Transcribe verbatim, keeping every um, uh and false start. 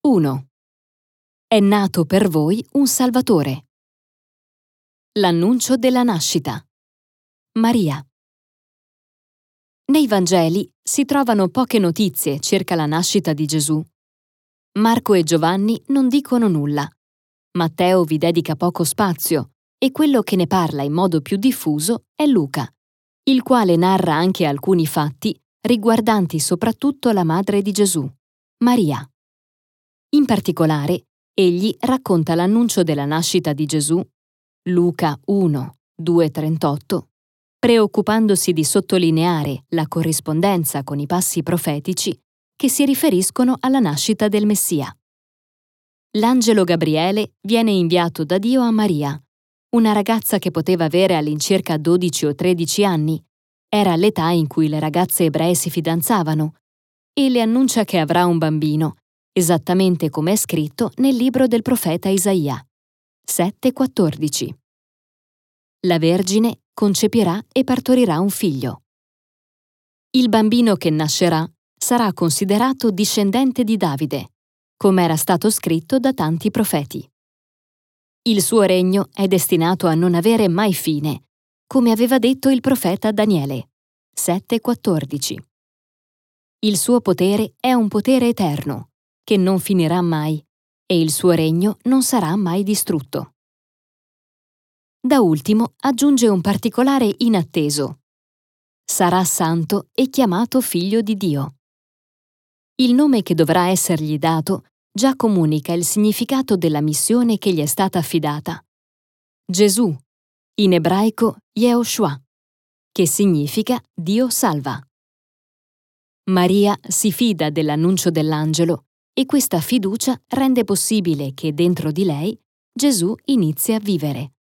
uno. È nato per voi un Salvatore. L'annuncio della nascita. Maria. Nei Vangeli si trovano poche notizie circa la nascita di Gesù. Marco e Giovanni non dicono nulla. Matteo vi dedica poco spazio e quello che ne parla in modo più diffuso è Luca, il quale narra anche alcuni fatti riguardanti soprattutto la madre di Gesù, Maria. In particolare, egli racconta l'annuncio della nascita di Gesù, Luca uno, due trentotto, preoccupandosi di sottolineare la corrispondenza con i passi profetici che si riferiscono alla nascita del Messia. L'angelo Gabriele viene inviato da Dio a Maria, una ragazza che poteva avere all'incirca dodici o tredici anni, era l'età in cui le ragazze ebree si fidanzavano, e le annuncia che avrà un bambino, esattamente come è scritto nel libro del profeta Isaia, sette quattordici. La Vergine concepirà e partorirà un figlio. Il bambino che nascerà sarà considerato discendente di Davide, come era stato scritto da tanti profeti. Il suo regno è destinato a non avere mai fine, come aveva detto il profeta Daniele, sette quattordici. Il suo potere è un potere eterno, che non finirà mai, e il suo regno non sarà mai distrutto. Da ultimo aggiunge un particolare inatteso. Sarà santo e chiamato figlio di Dio. Il nome che dovrà essergli dato già comunica il significato della missione che gli è stata affidata. Gesù, in ebraico Yehoshua, che significa Dio salva. Maria si fida dell'annuncio dell'angelo e questa fiducia rende possibile che dentro di lei Gesù inizi a vivere.